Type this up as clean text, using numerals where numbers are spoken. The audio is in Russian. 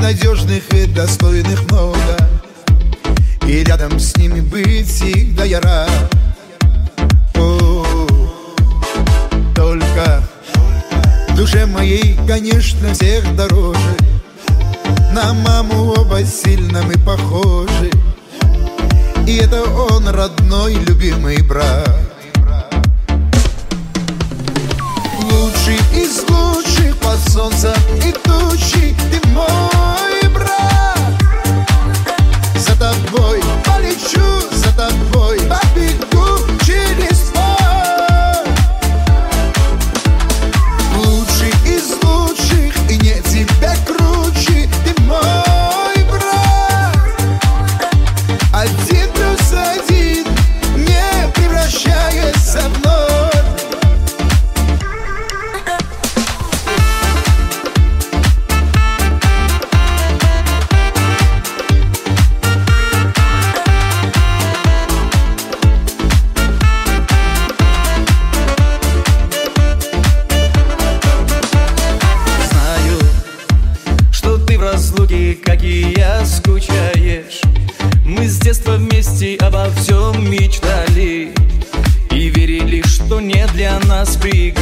надежных и достойных много, и рядом с ними быть всегда я рад. Только душе моей, конечно, всех дороже. На маму оба сильно мы похожи, и это он, родной, любимый брат. Лучший из лучших под солнцем и тучей, ты мой брат. За тобой полечу, за тобой побегу через поле. Лучший из лучших, и нет тебя круче, ты мой брат. 1+1 не превращается в ноль. Как и я, скучаешь. Мы с детства вместе обо всем мечтали и верили, что не для нас преград.